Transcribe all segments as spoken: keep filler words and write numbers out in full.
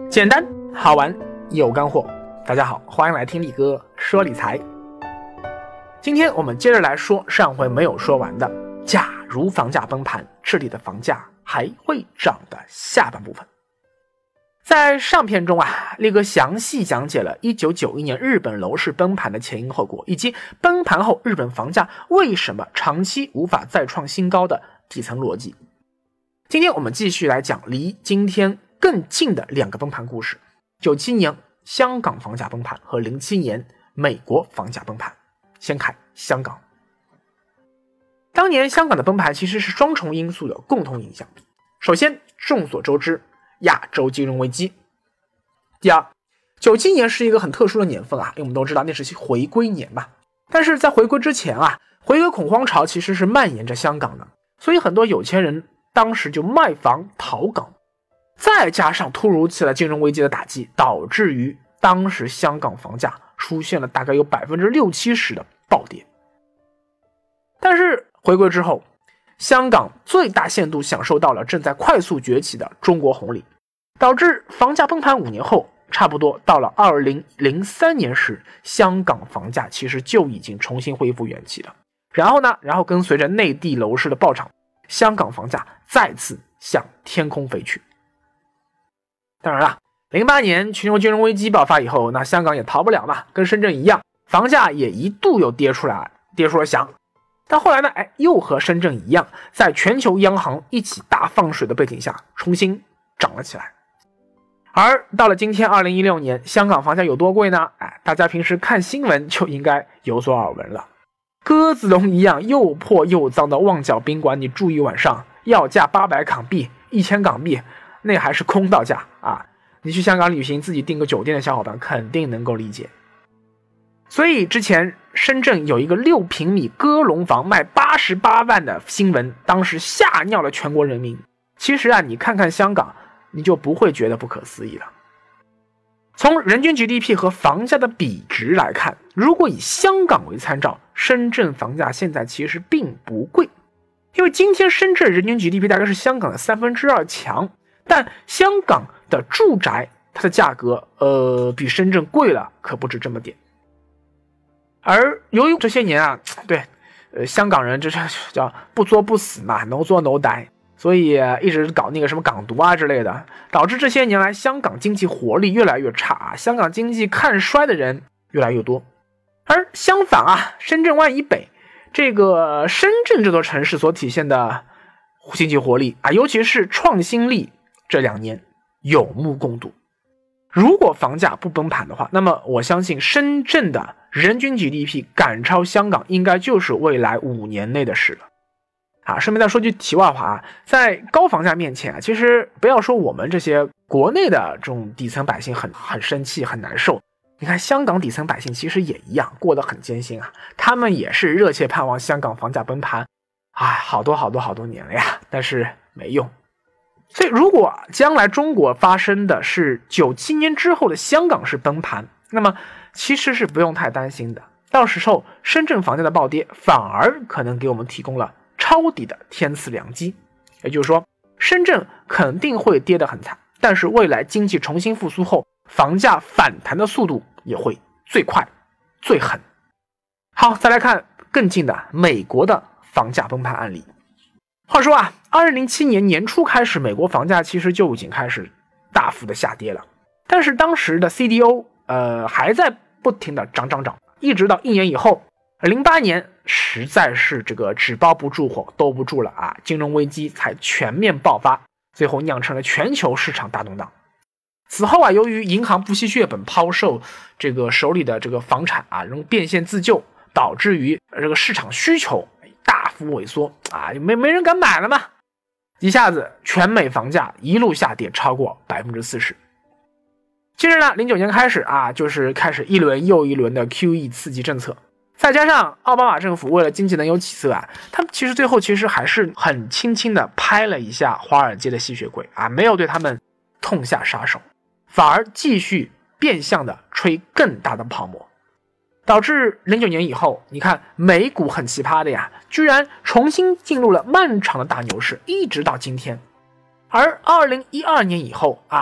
简单好玩有干货。大家好，欢迎来听力哥说理财。今天我们接着来说上回没有说完的假如房价崩盘，这里的房价还会涨的下半部分。在上篇中啊，力哥详细讲解了一九九一年日本楼市崩盘的前因后果，以及崩盘后日本房价为什么长期无法再创新高的底层逻辑。今天我们继续来讲离今天更近的两个崩盘故事，九七年香港房价崩盘和零七年美国房价崩盘。先看香港。当年香港的崩盘其实是双重因素的共同影响。首先，众所周知，亚洲金融危机。第二，九七年是一个很特殊的年份啊，因为我们都知道那是回归年嘛。但是在回归之前啊，回归恐慌潮其实是蔓延着香港的，所以很多有钱人当时就卖房逃港。再加上突如其来金融危机的打击，导致于当时香港房价出现了大概有 百分之六七十 的暴跌。但是回归之后，香港最大限度享受到了正在快速崛起的中国红利，导致房价崩盘五年后，差不多到了二零零三年时，香港房价其实就已经重新恢复元气了。然后呢，然后跟随着内地楼市的暴涨，香港房价再次向天空飞去。当然了，零八年全球金融危机爆发以后，那香港也逃不了嘛，跟深圳一样，房价也一度又跌出来，跌出了翔。但后来呢，哎，又和深圳一样，在全球央行一起大放水的背景下，重新涨了起来。而到了今天二零一六年，香港房价有多贵呢？哎，大家平时看新闻就应该有所耳闻了。鸽子笼一样又破又脏的旺角宾馆，你住一晚上要价八百港币、一千港币，那还是公道价啊！你去香港旅行自己订个酒店的小伙伴肯定能够理解。所以之前深圳有一个六平米鸽笼房卖八十八万的新闻，当时吓尿了全国人民。其实啊，你看看香港，你就不会觉得不可思议了。从人均 G D P 和房价的比值来看，如果以香港为参照，深圳房价现在其实并不贵。因为今天深圳人均 G D P 大概是香港的三分之二强，但香港的住宅它的价格呃比深圳贵了可不止这么点。而由于这些年啊，对，呃香港人这是叫不作不死嘛，no作no die，所以、啊、一直搞那个什么港独啊之类的，导致这些年来香港经济活力越来越差，香港经济看衰的人越来越多。而相反啊，深圳湾以北这个深圳这座城市所体现的经济活力啊，尤其是创新力，这两年有目共睹。如果房价不崩盘的话，那么我相信深圳的人均 G D P 赶超香港应该就是未来五年内的事了。啊，顺便再说句题外话啊，在高房价面前啊，其实不要说我们这些国内的这种底层百姓很很生气很难受，你看香港底层百姓其实也一样，过得很艰辛啊，他们也是热切盼望香港房价崩盘，哎，好多好多好多年了呀，但是没用。所以如果将来中国发生的是九七年之后的香港式崩盘，那么其实是不用太担心的，到时候深圳房价的暴跌反而可能给我们提供了抄底的天赐良机。也就是说，深圳肯定会跌得很惨，但是未来经济重新复苏后，房价反弹的速度也会最快最狠。好，再来看更近的美国的房价崩盘案例。话说啊，二零零七年年初开始，美国房价其实就已经开始大幅的下跌了，但是当时的 C D O 呃还在不停的涨涨涨，一直到一年以后，零八年实在是这个纸包不住火，兜不住了啊，金融危机才全面爆发，最后酿成了全球市场大动荡。此后啊，由于银行不惜血本抛售这个手里的这个房产啊，用变现自救，导致于这个市场需求大幅萎缩啊，没没人敢买了嘛，一下子全美房价一路下跌超过 百分之四十。 接着呢，零九年开始啊，就是开始一轮又一轮的 Q E 刺激政策，再加上奥巴马政府为了经济能有起色啊，他们其实最后其实还是很轻轻的拍了一下华尔街的吸血鬼啊，没有对他们痛下杀手，反而继续变相的吹更大的泡沫，导致零九年以后，你看美股很奇葩的呀，居然重新进入了漫长的大牛市，一直到今天。而二零一二年以后啊，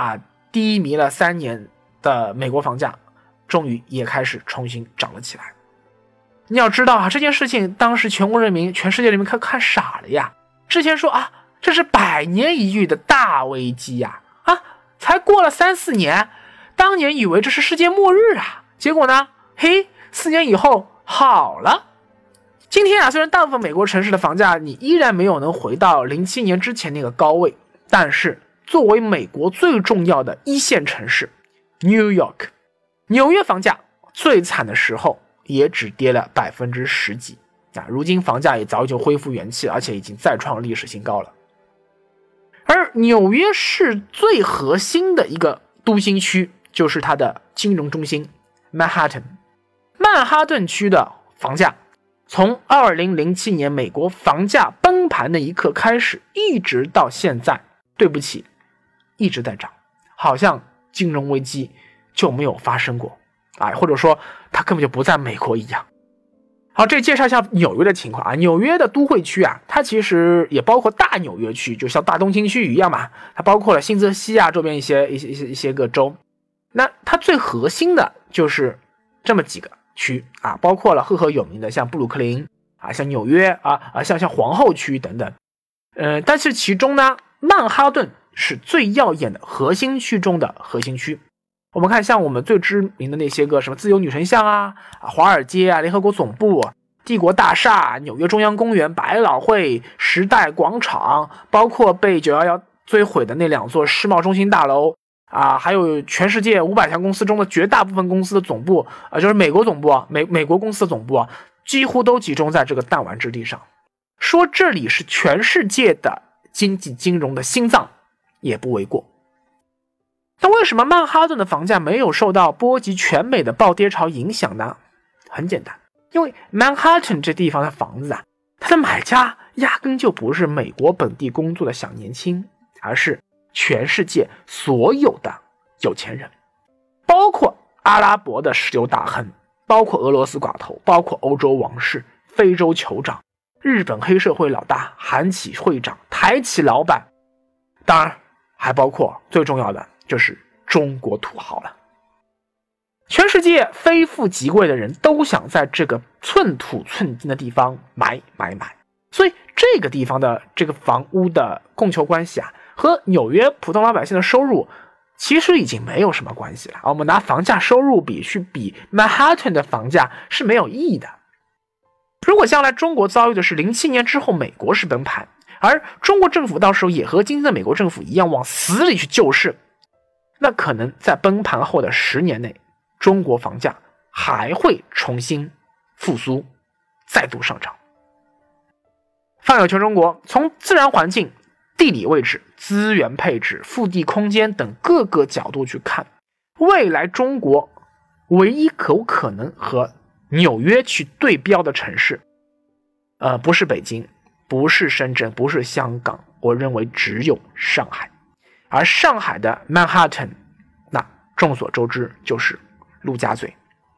低迷了三年的美国房价终于也开始重新涨了起来。你要知道啊，这件事情当时全国人民全世界人民看看傻了呀。之前说啊，这是百年一遇的大危机呀，啊，才过了三四年，当年以为这是世界末日啊，结果呢，嘿，四年以后好了。今天啊，虽然大部分美国城市的房价你依然没有能回到零七年之前那个高位，但是作为美国最重要的一线城市 New York， 纽约房价最惨的时候也只跌了百分之十几啊，如今房价也早就恢复元气，而且已经再创历史新高了。而纽约市最核心的一个都心区就是它的金融中心曼哈顿。曼哈顿区的房价从二零零七年美国房价崩盘的一刻开始，一直到现在，对不起，一直在涨，好像金融危机就没有发生过，哎，或者说它根本就不在美国一样。好，这介绍一下纽约的情况啊。纽约的都会区啊，它其实也包括大纽约区，就像大东京区一样嘛，它包括了新泽西啊周边一些一些一些一些个州。那它最核心的就是这么几个区啊，包括了赫赫有名的像布鲁克林啊，像纽约啊啊，像像皇后区等等。呃，但是其中呢，曼哈顿是最耀眼的核心区中的核心区。我们看像我们最知名的那些个什么自由女神像啊、啊华尔街啊、联合国总部、帝国大厦、纽约中央公园、百老汇、时代广场，包括被九一一摧毁的那两座世贸中心大楼啊，还有全世界五百强公司中的绝大部分公司的总部啊，就是美国总部啊，美美国公司的总部啊，几乎都集中在这个弹丸之地上。说这里是全世界的经济金融的心脏也不为过。那为什么曼哈顿的房价没有受到波及全美的暴跌潮影响呢？很简单，因为曼哈顿这地方的房子啊，它的买家压根就不是美国本地工作的小年轻，而是全世界所有的有钱人，包括阿拉伯的石油大亨，包括俄罗斯寡头，包括欧洲王室、非洲酋长、日本黑社会老大、韩企会长、台企老板，当然还包括最重要的就是中国土豪了。全世界非富即贵的人都想在这个寸土寸金的地方买买买，所以这个地方的这个房屋的供求关系啊，和纽约普通老百姓的收入其实已经没有什么关系了。我们拿房价收入比去比曼哈顿的房价是没有意义的。如果将来中国遭遇的是零七年之后美国式崩盘，而中国政府到时候也和今天的美国政府一样往死里去救市，那可能在崩盘后的十年内，中国房价还会重新复苏，再度上涨。放眼全中国，从自然环境、地理位置、资源配置、腹地空间等各个角度去看，未来中国唯一有可能和纽约去对标的城市，呃，不是北京，不是深圳，不是香港，我认为只有上海。而上海的曼哈顿，那众所周知就是陆家嘴。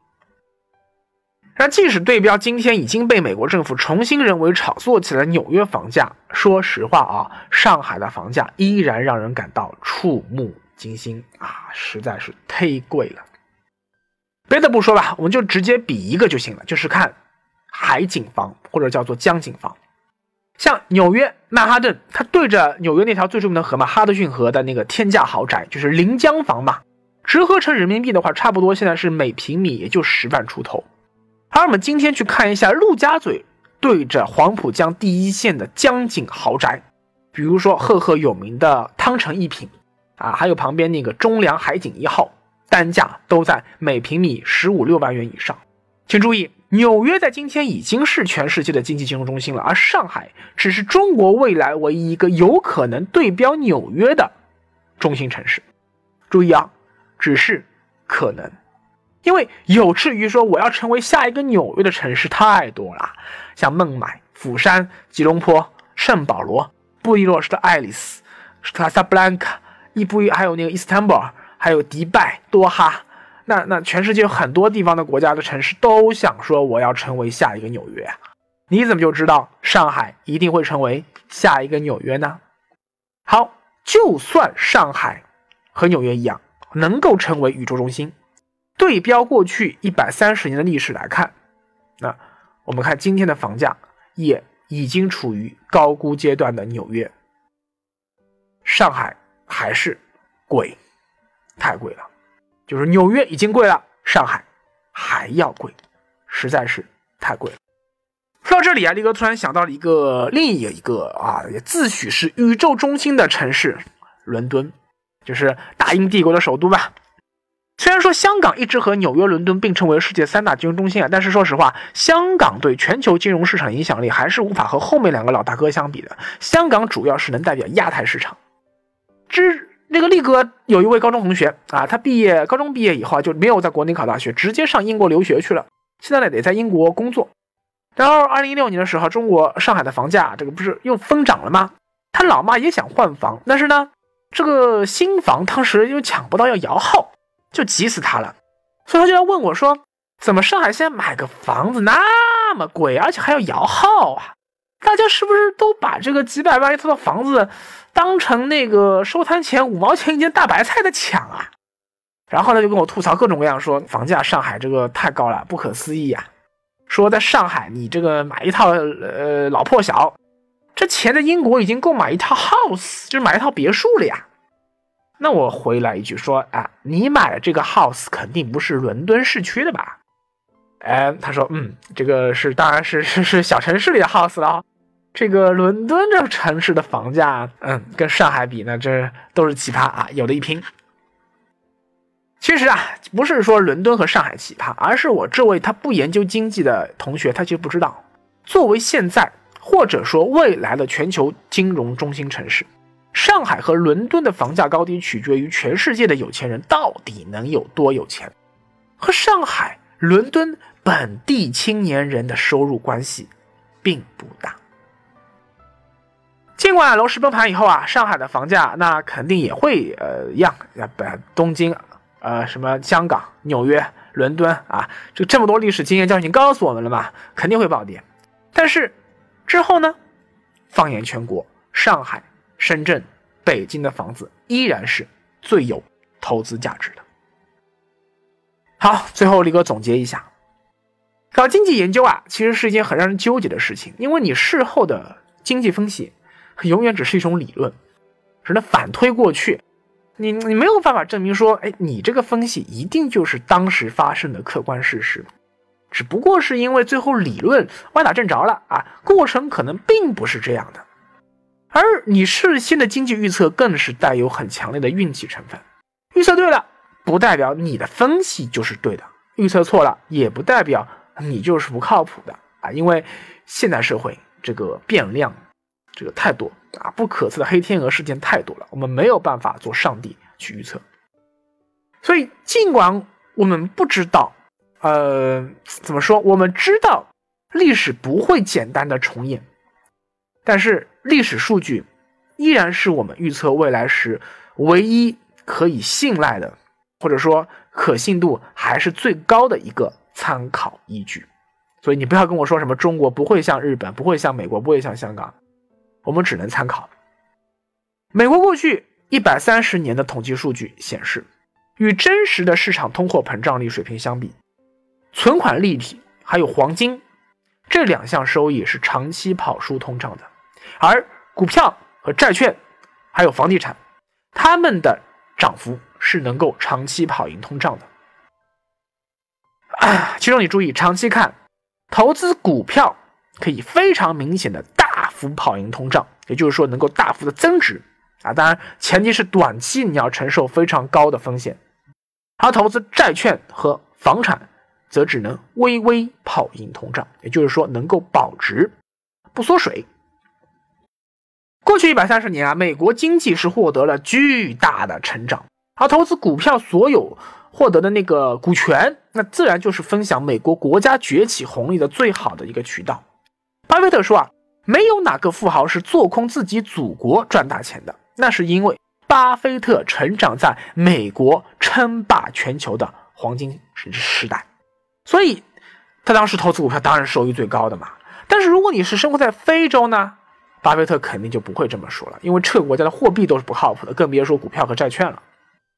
而即使对标今天已经被美国政府重新人为炒作起来的纽约房价，说实话啊，上海的房价依然让人感到触目惊心啊，实在是忒贵了。别的不说吧，我们就直接比一个就行了，就是看海景房或者叫做江景房。像纽约曼哈顿，它对着纽约那条最著名的河嘛，哈德逊河的那个天价豪宅，就是临江房嘛，折合成人民币的话，差不多现在是每平米也就十万出头。而我们今天去看一下陆家嘴对着黄浦江第一线的江景豪宅，比如说赫赫有名的汤臣一品啊，还有旁边那个中粮海景一号，单价都在每平米十五六万元以上。请注意，纽约在今天已经是全世界的经济金融中心了，而上海只是中国未来唯一一个有可能对标纽约的中心城市。注意啊，只是可能，因为有志于说我要成为下一个纽约的城市太多了，像孟买、釜山、吉隆坡、圣保罗、布宜诺斯的爱丽丝、卡萨布兰卡、伊布还有那个伊斯坦布尔，还有迪拜、多哈。那那全世界有很多地方的国家的城市都想说我要成为下一个纽约啊，你怎么就知道上海一定会成为下一个纽约呢？好，就算上海和纽约一样，能够成为宇宙中心。对标过去一百三十年的历史来看，那我们看今天的房价也已经处于高估阶段的纽约，上海还是贵，太贵了。就是纽约已经贵了，上海还要贵，实在是太贵了。说到这里啊，力哥突然想到了一个另一个啊，也自诩是宇宙中心的城市——伦敦，就是大英帝国的首都吧。虽然说香港一直和纽约、伦敦并称为世界三大金融中心啊，但是说实话，香港对全球金融市场影响力还是无法和后面两个老大哥相比的。香港主要是能代表亚太市场。之那个力哥有一位高中同学啊，他毕业高中毕业以后就没有在国内考大学，直接上英国留学去了。现在呢，得在英国工作。然后二零一六年的时候，中国上海的房价这个不是又疯涨了吗？他老妈也想换房，但是呢，这个新房当时又抢不到要摇号，就急死他了。所以他就要问我说，怎么上海现在买个房子那么贵，而且还要摇号啊？大家是不是都把这个几百万一套的房子当成那个收摊前五毛钱一件大白菜的抢啊？然后他就跟我吐槽各种各样，说房价上海这个太高了，不可思议啊。说在上海你这个买一套呃老破小，这钱在英国已经够买一套 house， 就是买一套别墅了呀。那我回来一句说啊，你买的这个 house 肯定不是伦敦市区的吧？哎，他说嗯，这个是当然是是是小城市里的 house 了。这个伦敦这个城市的房价，嗯，跟上海比呢，这都是奇葩啊，有的一拼。其实啊，不是说伦敦和上海奇葩，而是我这位他不研究经济的同学，他其实不知道，作为现在或者说未来的全球金融中心城市，上海和伦敦的房价高低取决于全世界的有钱人到底能有多有钱，和上海、伦敦本地青年人的收入关系并不大。尽管楼市崩盘以后啊，上海的房价那肯定也会呃一样，东京呃什么香港、纽约、伦敦啊，这这么多历史经验教训告诉我们了嘛，肯定会暴跌。但是之后呢，放眼全国，上海、深圳、北京的房子依然是最有投资价值的。好，最后力哥总结一下，搞经济研究啊，其实是一件很让人纠结的事情，因为你事后的经济分析永远只是一种理论，只能反推过去，你你没有办法证明说，哎，你这个分析一定就是当时发生的客观事实，只不过是因为最后理论歪打正着了啊，过程可能并不是这样的。而你事先的经济预测更是带有很强烈的运气成分，预测对了不代表你的分析就是对的，预测错了也不代表你就是不靠谱的啊，因为现代社会这个变量这个太多啊，不可测的黑天鹅事件太多了，我们没有办法做上帝去预测。所以尽管我们不知道呃，怎么说，我们知道历史不会简单的重演，但是历史数据依然是我们预测未来时唯一可以信赖的，或者说可信度还是最高的一个参考依据。所以你不要跟我说什么中国不会像日本，不会像美国，不会像香港，我们只能参考。美国过去一百三十年的统计数据显示，与真实的市场通货膨胀率水平相比，存款利率还有黄金这两项收益是长期跑输通胀的，而股票和债券还有房地产，它们的涨幅是能够长期跑赢通胀的。啊，其中你注意，长期看，投资股票可以非常明显的大幅跑赢通胀，也就是说能够大幅的增值啊，当然前提是短期你要承受非常高的风险。而投资债券和房产则只能微微跑赢通胀，也就是说能够保值不缩水。过去一百三十年啊，美国经济是获得了巨大的成长，而投资股票所有获得的那个股权，那自然就是分享美国国家崛起红利的最好的一个渠道。巴菲特说啊，没有哪个富豪是做空自己祖国赚大钱的，那是因为巴菲特成长在美国称霸全球的黄金时代，所以他当时投资股票当然收益最高的嘛。但是如果你是生活在非洲呢，巴菲特肯定就不会这么说了，因为这个国家的货币都是不靠谱的，更别说股票和债券了。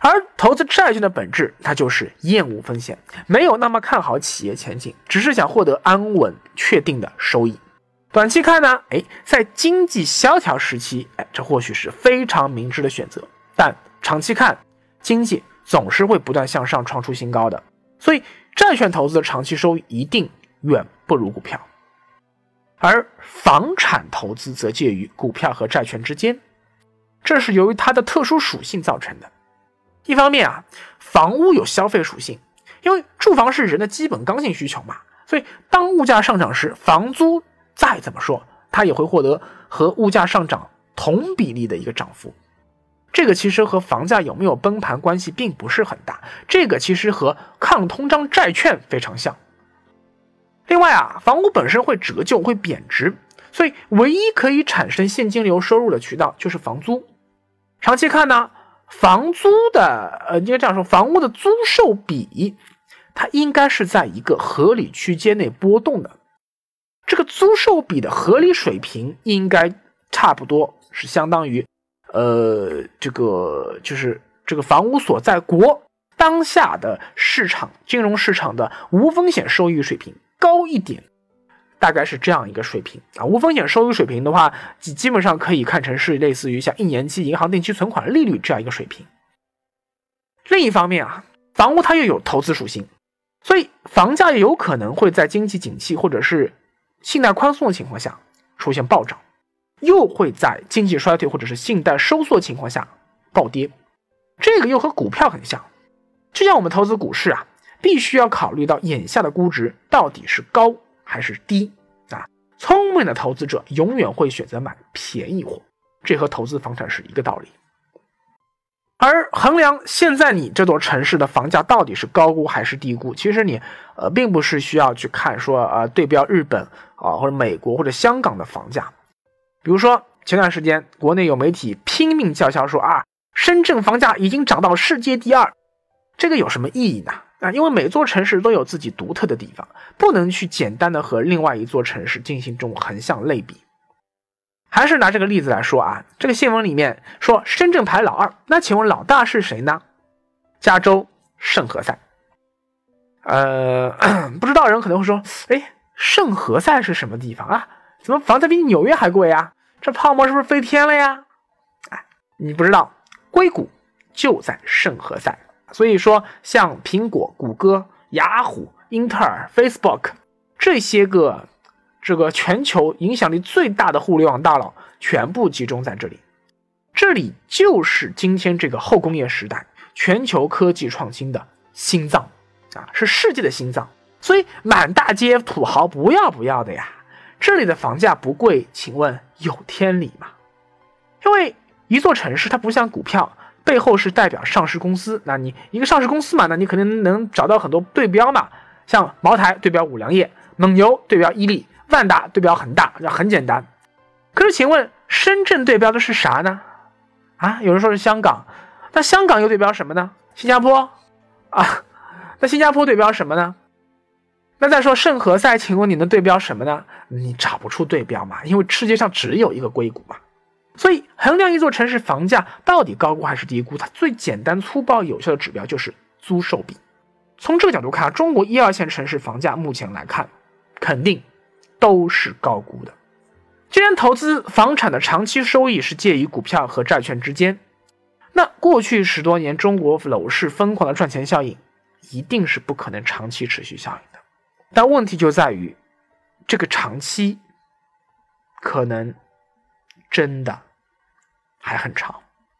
而投资债券的本质，它就是厌恶风险，没有那么看好企业前景，只是想获得安稳确定的收益。短期看呢，哎，在经济萧条时期，哎，这或许是非常明智的选择。但长期看，经济总是会不断向上创出新高的，所以债券投资的长期收益一定远不如股票。而房产投资则介于股票和债券之间，这是由于它的特殊属性造成的。一方面啊，房屋有消费属性，因为住房是人的基本刚性需求嘛，所以当物价上涨时，房租再怎么说，它也会获得和物价上涨同比例的一个涨幅。这个其实和房价有没有崩盘关系并不是很大，这个其实和抗通胀债券非常像。另外啊，房屋本身会折旧，会贬值，所以唯一可以产生现金流收入的渠道就是房租。长期看呢，房租的呃，应该这样说，房屋的租售比，它应该是在一个合理区间内波动的。这个租售比的合理水平应该差不多是相当于，呃，这个就是这个房屋所在国当下的市场金融市场的无风险收益水平高一点，大概是这样一个水平啊。无风险收益水平的话，基本上可以看成是类似于像一年期银行定期存款利率这样一个水平。另一方面啊，房屋它又有投资属性，所以房价也有可能会在经济景气或者是信贷宽松的情况下出现暴涨，又会在经济衰退或者是信贷收缩情况下暴跌。这个又和股票很像，就像我们投资股市啊，必须要考虑到眼下的估值到底是高还是低啊。聪明的投资者永远会选择买便宜货，这和投资房产是一个道理。而衡量现在你这座城市的房价到底是高估还是低估，其实你呃并不是需要去看说呃对标日本啊、呃、或者美国或者香港的房价。比如说前段时间国内有媒体拼命叫嚣说啊，深圳房价已经涨到世界第二，这个有什么意义呢？啊，因为每座城市都有自己独特的地方，不能去简单的和另外一座城市进行这种横向类比。还是拿这个例子来说啊，这个新闻里面说深圳排老二，那请问老大是谁呢？加州圣何塞。呃，不知道人可能会说，哎，圣何塞是什么地方啊？怎么房价比纽约还贵啊？这泡沫是不是飞天了呀？哎，你不知道，硅谷就在圣何塞。所以说，像苹果、谷歌、雅虎、英特尔、Facebook 这些个这个全球影响力最大的互联网大佬全部集中在这里。这里就是今天这个后工业时代全球科技创新的心脏啊，是世界的心脏。所以满大街土豪不要不要的呀。这里的房价不贵，请问有天理吗？因为一座城市它不像股票，背后是代表上市公司，那你一个上市公司嘛，那你可能能找到很多对标嘛，像茅台对标五粮液，蒙牛对标伊利，万达对标恒大，这很简单。可是请问深圳对标的是啥呢？啊，有人说是香港，那香港又对标什么呢？新加坡啊，那新加坡对标什么呢？那再说圣何塞，请问你能对标什么呢？你找不出对标嘛，因为世界上只有一个硅谷嘛。所以衡量一座城市房价到底高估还是低估，它最简单粗暴有效的指标就是租售比。从这个角度看，中国一二线城市房价目前来看肯定都是高估的。既然投资房产的长期收益是介于股票和债券之间，那过去十多年中国楼市疯狂的赚钱效应一定是不可能长期持续效应的。但问题就在于这个长期可能真的还很长。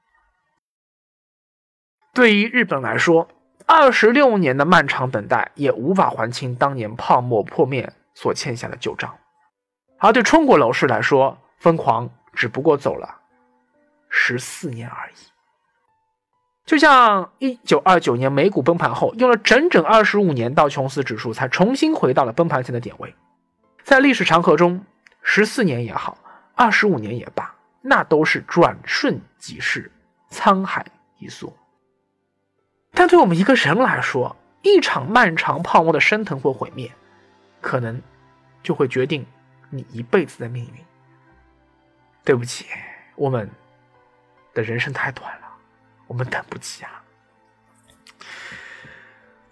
对于日本来说，二十六年的漫长等待也无法还清当年泡沫破灭所欠下的旧账。而对中国楼市来说，疯狂只不过走了十四年而已。就像一九二九年美股崩盘后，用了整整二十五年，道琼斯指数才重新回到了崩盘前的点位。在历史长河中，十四年也好，二十五年也罢，那都是转瞬即逝，沧海一粟。但对我们一个人来说，一场漫长泡沫的升腾或毁灭，可能就会决定你一辈子的命运。对不起，我们的人生太短了，我们等不起啊。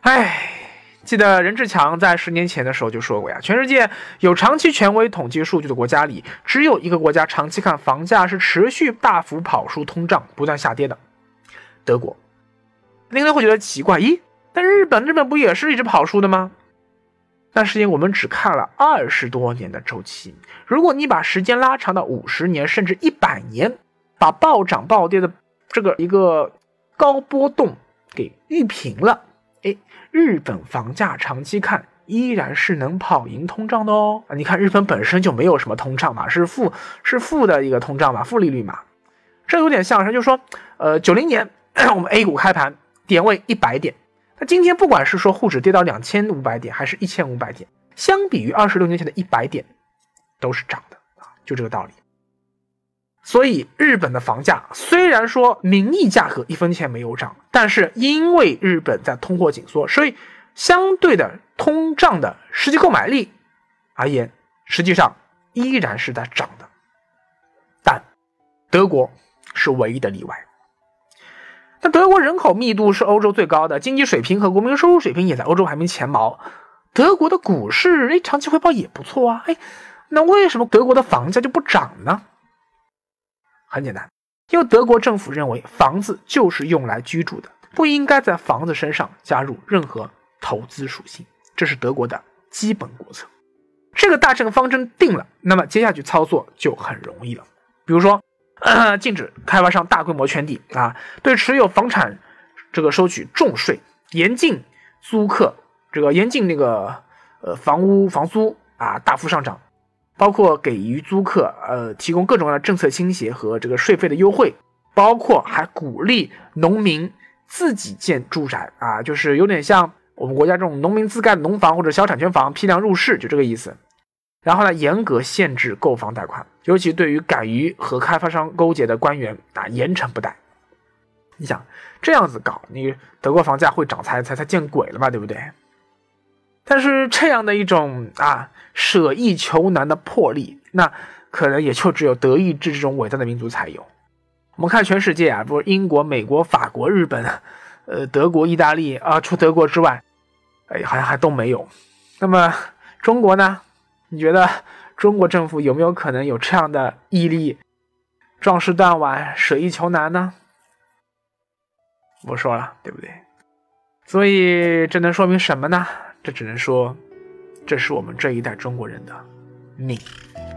唉，记得任志强在十年前的时候就说过呀，全世界有长期权威统计数据的国家里，只有一个国家长期看房价是持续大幅跑输通胀，不断下跌的，德国。您可能会觉得奇怪，咦，但日本日本不也是一直跑输的吗？但实际我们只看了二十多年的周期，如果你把时间拉长到五十年甚至一百年，把暴涨暴跌的这个一个高波动给熨平了，哎，日本房价长期看依然是能跑赢通胀的哦。你看日本本身就没有什么通胀嘛，是负是负的一个通胀嘛，负利率嘛。这有点像是就是说，呃，九零年我们 A 股开盘点位一百点。那今天不管是说沪指跌到两千五百点还是一千五百点，相比于二十六年前的一百点都是涨的啊，就这个道理。所以日本的房价虽然说名义价格一分钱没有涨，但是因为日本在通货紧缩，所以相对的通胀的实际购买力而言，实际上依然是在涨的。但德国是唯一的例外。那德国人口密度是欧洲最高的，经济水平和国民收入水平也在欧洲排名前茅。德国的股市哎，长期回报也不错啊，哎，那为什么德国的房价就不涨呢？很简单，因为德国政府认为房子就是用来居住的，不应该在房子身上加入任何投资属性，这是德国的基本国策。这个大政方针定了，那么接下去操作就很容易了。比如说呃，禁止开发商大规模圈地啊，对持有房产这个收取重税，严禁租客这个严禁那个呃房屋房租啊大幅上涨，包括给予租客呃提供各种各样的政策倾斜和这个税费的优惠，包括还鼓励农民自己建住宅啊，就是有点像我们国家这种农民自盖的农房或者小产权房批量入市，就这个意思。然后呢，严格限制购房贷款，尤其对于敢于和开发商勾结的官员啊，严惩不贷。你想这样子搞，你德国房价会涨才才才见鬼了吧，对不对？但是这样的一种啊舍易求难的魄力，那可能也就只有德意志这种伟大的民族才有。我们看全世界啊，不是英国、美国、法国、日本、呃德国、意大利啊，除德国之外，哎，好像还都没有。那么中国呢？你觉得中国政府有没有可能有这样的毅力，壮士断腕，舍易求难呢？不说了，对不对？所以这能说明什么呢？这只能说，这是我们这一代中国人的命。